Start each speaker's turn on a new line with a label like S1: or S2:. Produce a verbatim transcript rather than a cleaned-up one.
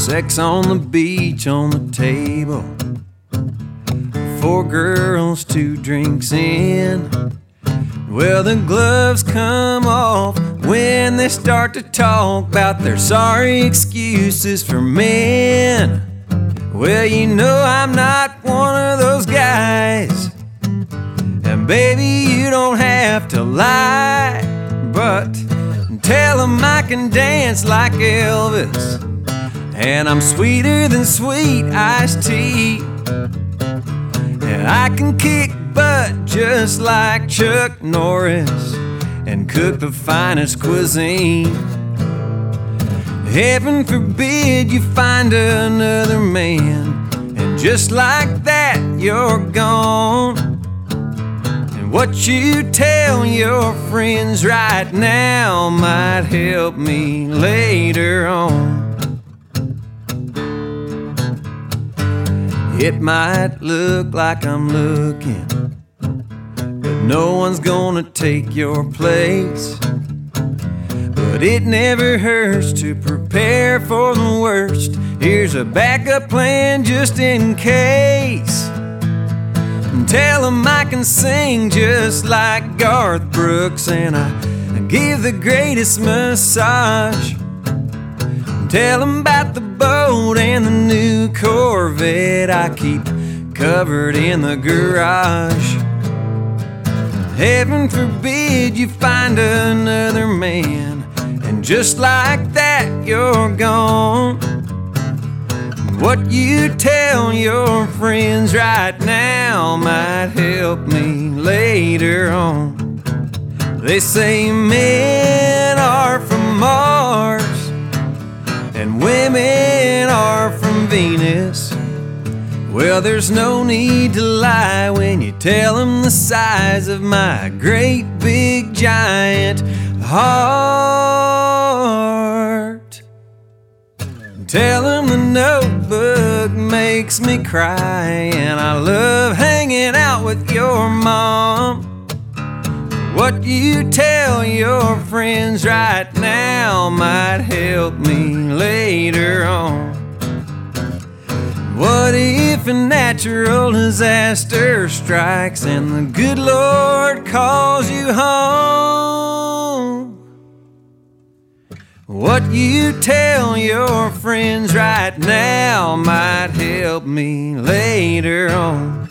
S1: Sex on the beach, on the table. Four girls, two drinks in. Well, the gloves come off when they start to talk about their sorry excuses for men. Well, you know I'm not one of those guys, and baby, you don't have to lie, but tell them I can dance like Elvis, and I'm sweeter than sweet iced tea, and I can kick butt just like Chuck Norris and cook the finest cuisine. Heaven forbid you find another man, and just like that you're gone. And what you tell your friends right now might help me later on. It might look like I'm looking, but no one's gonna take your place. But it never hurts to prepare for the worst. Here's a backup plan just in case. Tell them I can sing just like Garth Brooks, and I give the greatest massage. Tell them about the boat and the new Corvette I keep covered in the garage. Heaven forbid you find another man, and just like that you're gone. What you tell your friends right now might help me later on. They say men are from Mars and women are from Venus. Well, there's no need to lie when you tell them the size of my great big giant heart. Tell them the Notebook makes me cry, and I love hanging out with your mom. What you tell your friends right now might help me later on. What if a natural disaster strikes and the good Lord calls you home? What you tell your friends right now might help me later on.